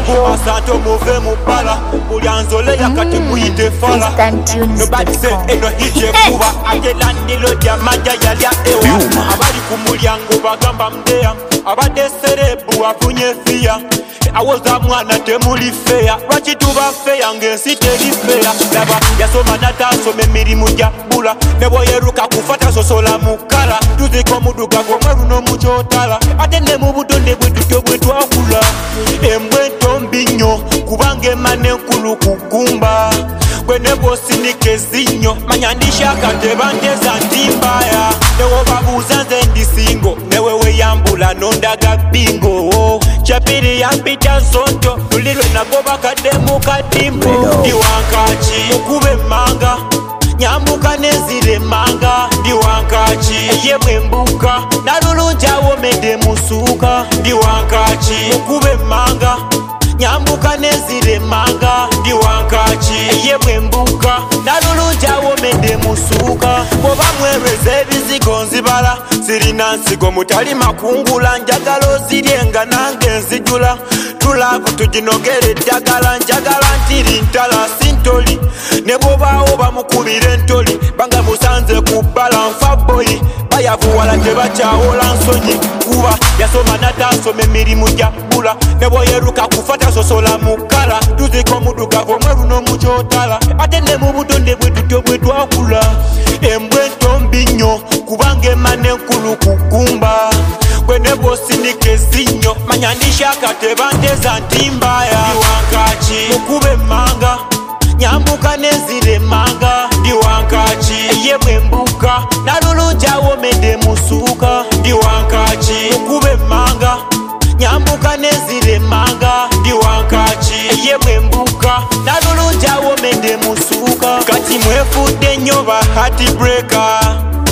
Masanto muve mubala Ulianzole ya kati muyite fala Nobody say eno hije kuba Ate landilo dia manja yalia ewa Abali kumulyango bagamba mdea Abade serebu afunye fia Awoza mwana temuli fea Wachi tuba fea ngensi teli fea Laba yasoma nata some mirimu ya bula Nebo yeruka kufata sosola mukala Tuziko muduga gomweru no muchotala Atende mubudonde bwetu tobwetu akula Emwe tombinyo kubange mane nkulu kukumba Kwenebo sinike zinyo Manyandisha katebandeza ntimbaya Newo babuza nze ndisingo Newewe yambula nondaga bingo Chapiri yampita zonto Ulilwe nagoba kademu kadimbo Diwankachi Ukube manga Nyambuka nezire manga Diwankachi Yemwe mbuka Nalulunja womede musuka Diwankachi Ukube manga Nyambuka nezire manga Diwankachi Yemwe mbuka Nalulunja womede musuka Boba mwereze bizigo nzibala Sirina nsigo mutali makungula Njagalo zirienga nange nzijula Tulaku tujinogere dagala Njagala ntiri ntala sintoli Neboba oba mukubire ntoli Banga musanze kubala nfaboyi Bayavuwala tebachaola nsonyi Kuba yasoma natasome mirimu ya bula Nebo yeruka kufata sosola mukala Tuziko muduga gomweru no muchotala Atende mubudonde bwetu tobwetu akula Embwe tombinyo kubange mane nkulu kukumba Kwenebo sinike zinyo Manyandisha katebandeza ntimbaya Diwankachi Ukube manga Nyambuka nezire manga Diwankachi Yemwe mbuka Nalulunja womede musuka Diwankachi Ukube manga Nyambuka nezire manga Diwankachi Yemwe mbuka Nalulunja womede musuka Kati mwefude nyoba heartbreaker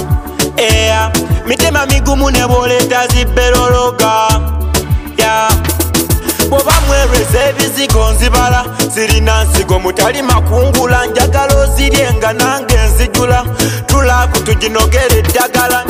Mitema migumu neboleta ziberologa Boba mwereze bizigo nzibala Sirina nsigo mutali makungula Njagalo zirienga nange nzijula Tulaku tujinogere dagala